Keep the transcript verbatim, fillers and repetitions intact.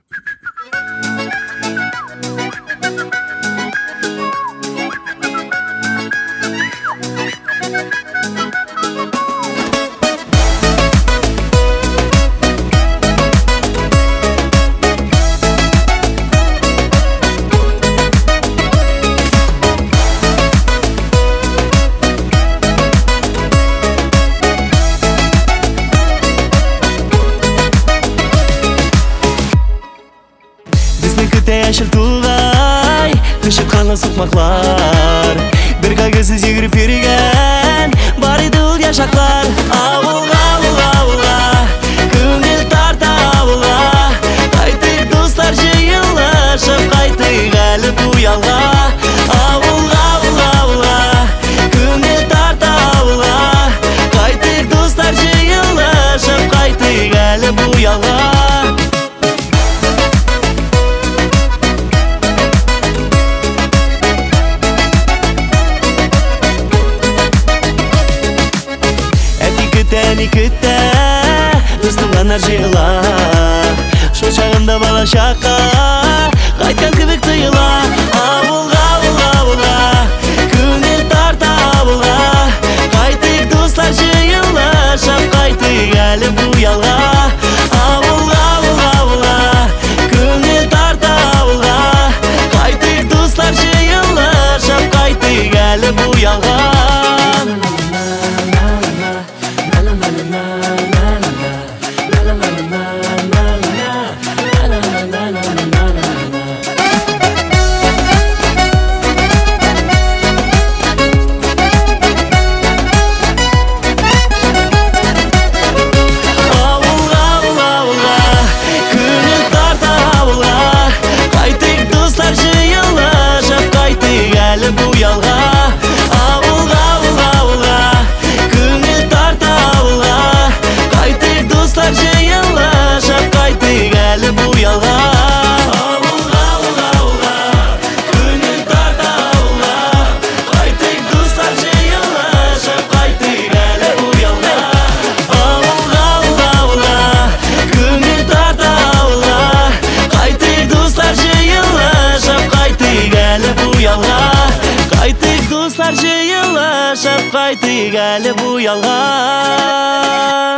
Яшыл туғай, түшіп қалған соқмақлар, бір қағызсыз егіріп берген бар еді ол яшақтар. Ауылға, ауылға, ауылға, көңіл тарта ауылға, қайтып достар жиылышып, қайтып әлі бұялға. Ауылға, ауылға, ауылға, көңіл тарта ауылға, қайтып достар жиылышып, қайтып әлі бұялға. Әні күтті, достымғанар жиыла, шол шағында бала шаққа қайтқан кібік тұйыла. Ауылға, ауылға, ауылға, көңіл тарта ауылға, қайтып достар жиылышып, қайтып әлі бұялға. Ауылға, ауылға, ауылға, көңіл тарта ауылға, қайтып достар жиылышып, қайтып әлі бұялға. Ауылға, ауылға, ауылға, көңіл тарта ауылға, қайтып достар жиылышып, қайтып әлі бұялға. Ауылға, ауылға, ауылға, көңіл тарта ауылға, қайтып достар жиылышып, қайтып әлі бұялға. Ауылға, ауылға, ауылға, көңіл тарта ауылға, қайтып достар жиылышып, қайтып әлі бұялға. Қайтып достар жиылышып, қайтып әлі бұялға.